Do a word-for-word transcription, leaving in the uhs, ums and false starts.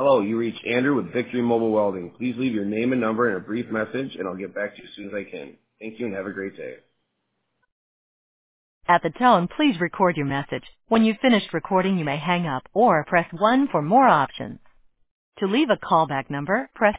Hello, you reached Andrew with Victory Mobile Welding. Please leave your name and number and a brief message, and I'll get back to you as soon as I can. Thank you and have a great day. At the tone, please record your message. When you've finished recording, you may hang up or press one for more options. To leave a callback number, press